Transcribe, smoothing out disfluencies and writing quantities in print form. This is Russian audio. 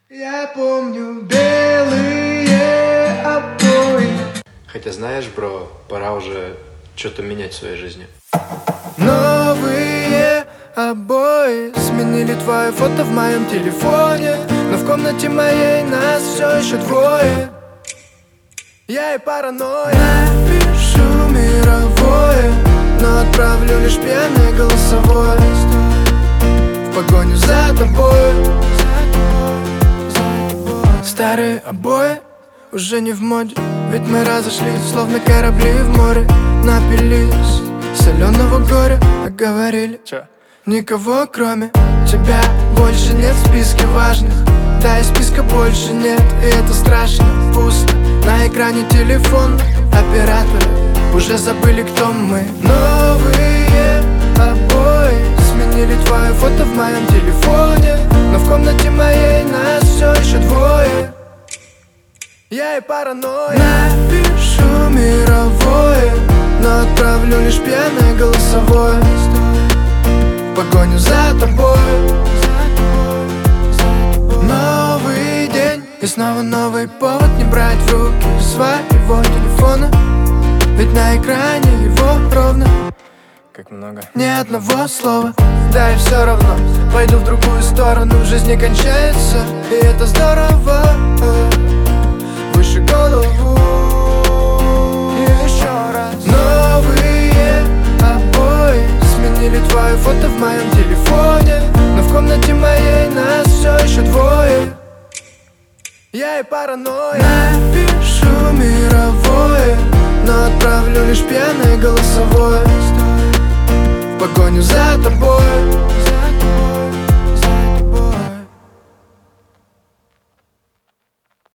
Я помню белые обои. Хотя знаешь, бро, пора уже что-то менять в своей жизни. Новые обои сменили твое фото в моем телефоне, но в комнате моей нас все еще двое. Я и паранойя пишу мировое, но отправлю лишь пьяное голосовое. В погоню за тобой. Старые обои уже не в моде, ведь мы разошлись, словно корабли в море. Напились соленого горя, а говорили, никого кроме тебя больше нет в списке важных. Да, и списка больше нет, и это страшно. Пусто на экране телефон, операторы уже забыли, кто мы. Новые обои сменили твое фото в моем телефоне, но в комнате моей нас все еще двое. Я и паранойя напишу мировое, но отправлю лишь пьяное голосовое. В погоню за тобой. Новый день и снова новый повод не брать в руки своего телефона, ведь на экране его ровно как много, ни одного слова. Да и все равно, пойду в другую сторону, жизнь не кончается, и это здорово. Выше голову. И еще раз. Новые обои сменили твое фото в моем телефоне, но в комнате моей нас все еще двое. Я и паранойя напишу мировое, но отправлю лишь пьяное голосовое. В погоню за тобой.